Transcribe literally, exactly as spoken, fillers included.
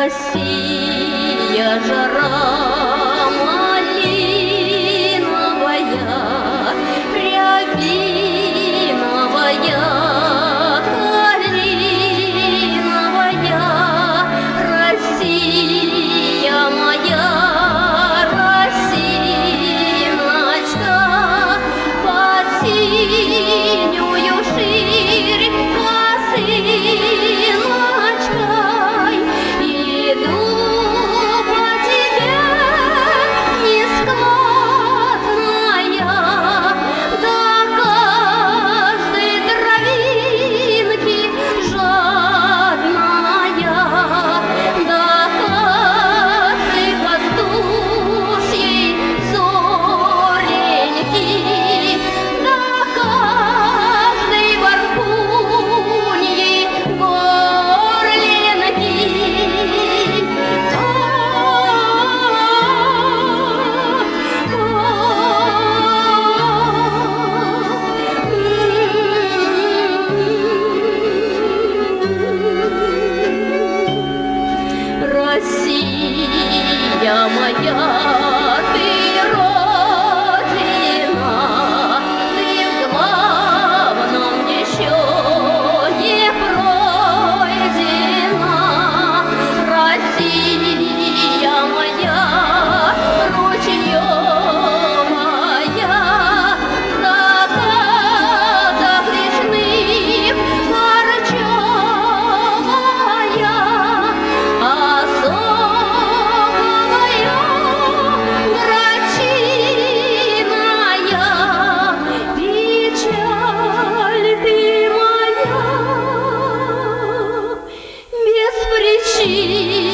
Россия, жара малиновая, рябиновая, калиновая, Россия моя, Росиночка, под синюю ширь косыночкой иду по тебе, нескладная, до каждой травинки жадная, до каждой пастушьей зореньки, до каждой воркуньей горлинки. Россия моя, ты родина, ты в главном еще не пройдена. Россия моя, ручьем моя, закатах лесных корчевая, особая, грачиная, печаль ты моя без причин.